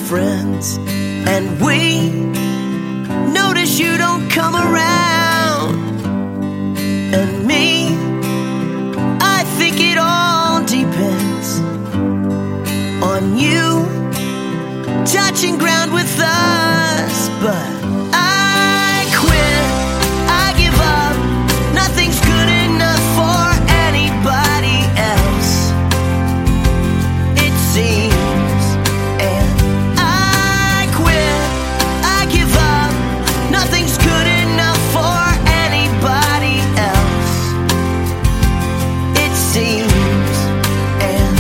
friends, and we notice you don't come around. And me, I think it all depends on you touching ground with us. But I quit, I give up, nothing's good enough for anybody else, it seems. And I quit, I give up, nothing's good enough for anybody else, it seems. And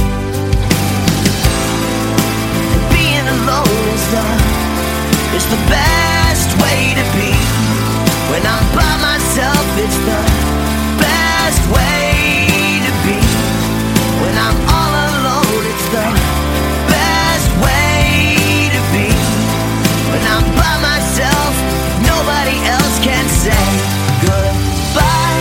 being alone is the best way to be. When I'm by myself, it's the best way to be. When I'm all alone, it's the best way to be. When I'm by myself, nobody else can say goodbye.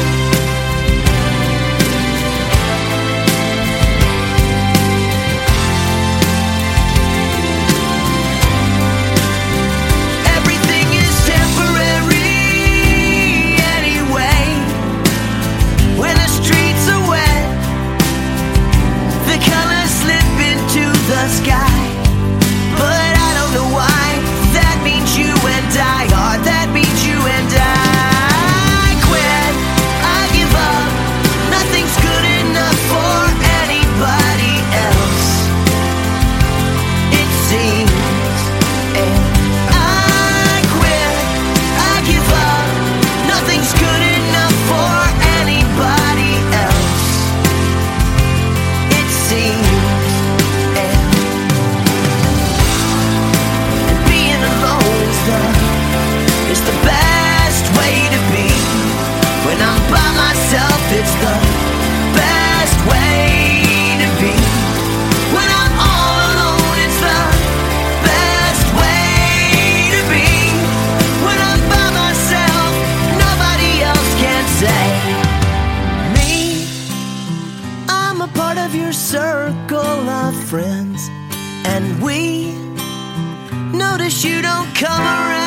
Everything is temporary anyway. When the streets are wet, the colors slip into the sky. But I don't know why. That means you and I are. That means you and I quit, I give up, nothing's good enough for anybody else, it seems. And I quit, I give up, nothing's good enough for anybody else, it seems. And being alone is the best way to be. When I'm by myself, it's the best way to be. When I'm all alone, it's the best way to be. When I'm by myself, nobody else can say. Me, I'm a part of your circle of friends, and we notice you don't come around.